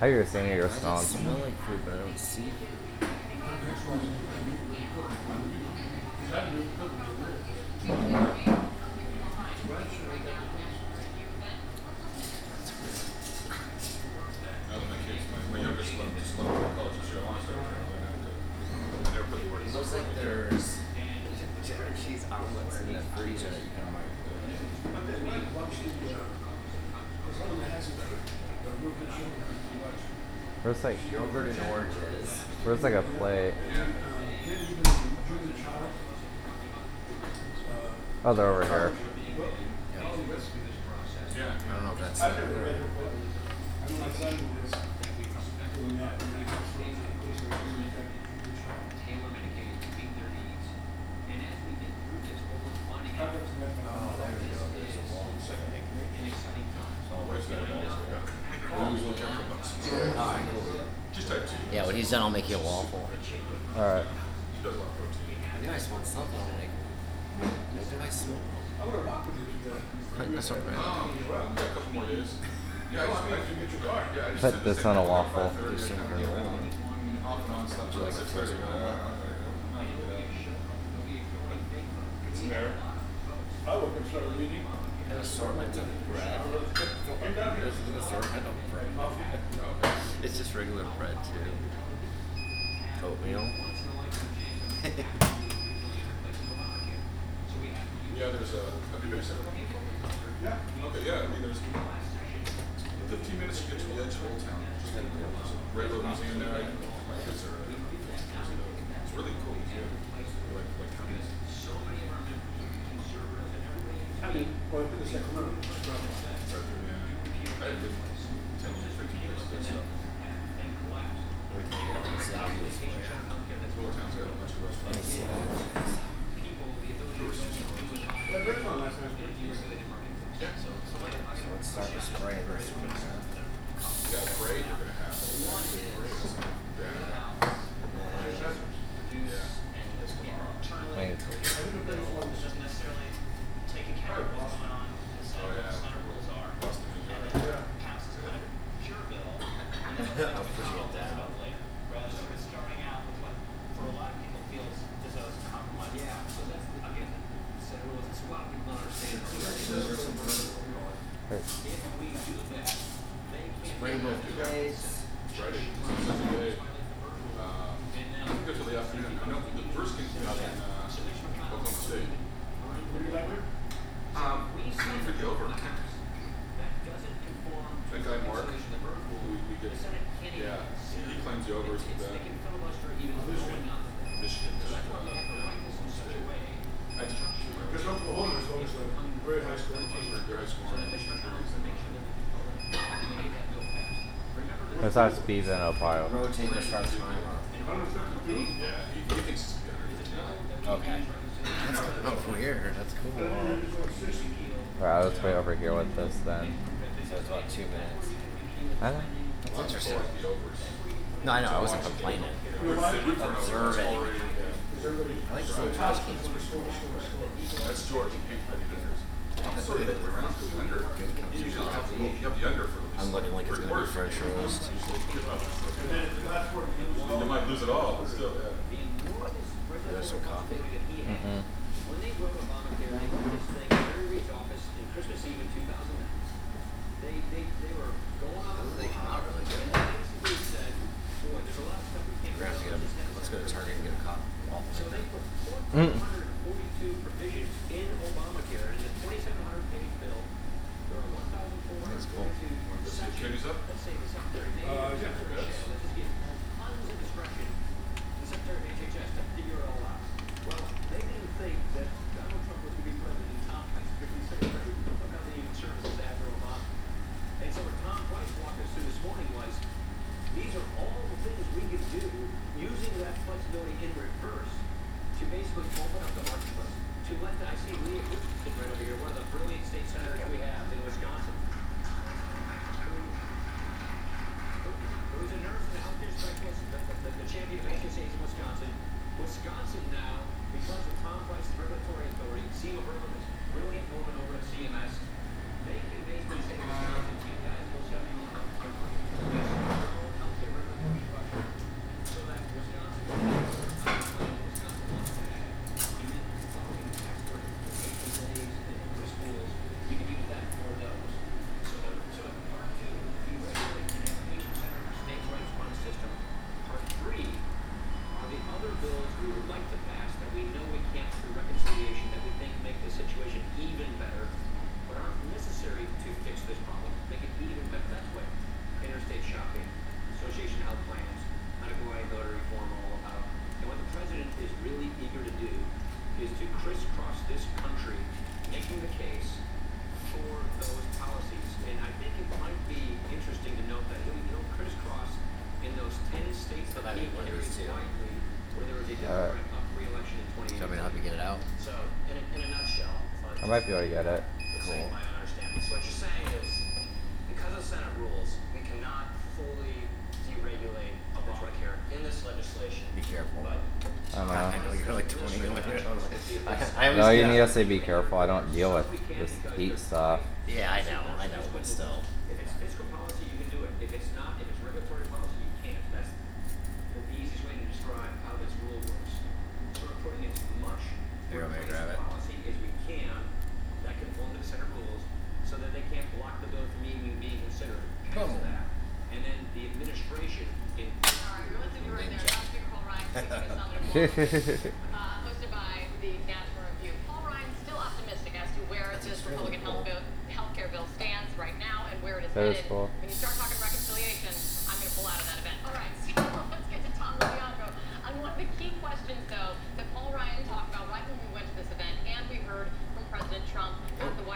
How you're singing your Why does it songs? smell like food, but I don't see it? It looks like there's cheddar cheese omelets in the freezer that you can microwave. Where's like Yogurt and oranges. where's like a plate? Oh, they're over here. I don't know if that's Oh, there we go. There's a wall thing. Alright, cool. Yeah, when he's done, I'll make you a waffle. All right. I knew I smelled something. Like, what did I smell? That's not bad. Put this on a waffle. Do some granola. Would you like a toast granola? An assortment of bread. This is an assortment of bread. It's just regular bread too. Oatmeal. Yeah, there's a. Have you been to Yeah. Okay, yeah. I mean, there's 15 minutes to get to the edge of Old Town. Just regular museum there. It's really cool. Yeah. Like counties. Right there, yeah. I lived 10 years, 15 years ago. So. Old Town's got a bunch of restaurants. So let's start with spray versus Yeah, braid you're gonna have. Wait. I'll appreciate that. Spray both plates. Friday. Saturday. I think until the afternoon. I know the first game is in Oklahoma State. I'm pretty over. That guy Mark, who we get, yeah, he claims the over is the best. Michigan. Because Oklahoma is always a very high score. Very high score. That's how speeds in Ohio. Rotate the start timer. Yeah, he thinks it's good. Okay. That's kind of weird. That's cool. Alright, let's wait over here with this then. So it's about 2 minutes. I don't That's interesting. No, I know. I wasn't complaining. Observing. I like the trash cans. That's George. I'm looking like it's going to be French roast. You might lose it all, but still, yeah. There's some coffee. Mm-hmm. When they wrote Obamacare, they did this thing. Mary Reid's office in Christmas Eve in 2009. They were going on. They come out really good. And they basically said, boy, there's a lot of stuff we can't. We're going to have to get a, let's go to Target and get a coffee. So they put 1,442 provisions in Obamacare, and in the 2,700-page bill, there are 1,442 Let's finish up. Let's say the Secretary of let's just give tons of discretion to the Secretary of HHS to figure it all out. Well, they didn't think that Donald Trump was going to be president in Tom Price, particularly Secretary of Health and Human Services after Obama. And so what Tom Price walked us through this morning was, these are all the things we can do using that flexibility in reverse to basically open up the marketplace. To let I see Leah Richardson right over here, one of the brilliant state senators we have in Wisconsin. Who's a nurse and a healthcare specialist, the champion of HSAs in Wisconsin. Wisconsin now, because of Tom Price's regulatory authority, Seema Berlin, this brilliant woman over at CMS, they can basically say, Wisconsin, you guys will shut me down. know. So, in a nutshell, I might be able to get it. saying my understanding. So what you're saying is, because of Senate rules, we cannot fully deregulate Obamacare in this legislation. Be careful. But I don't know. I know you're like 20 when you're No, you need to say be careful. I don't deal with this heat stuff. Yeah, I know, but still. if it's fiscal policy, you can do it. If it's not, if it's regulatory policy, you can't. That's the easiest way to describe how this rule works. Sort of putting as much Here, let me grab it. policy as we can that conform to the Senate rules, so that they can't block the bill from even being considered because of that. And then the administration in Alright, we're listening to right there. Now speaker Paul Ryan speaking to Southern Florida, hosted by the National Review. Paul Ryan's still optimistic as to where this Republican healthcare bill stands right now and where it is That is headed. cool. When you start talking reconciliation, I'm going to pull out of that event. Alright, so let's get to Tom Lubianco. On one of the key questions, though,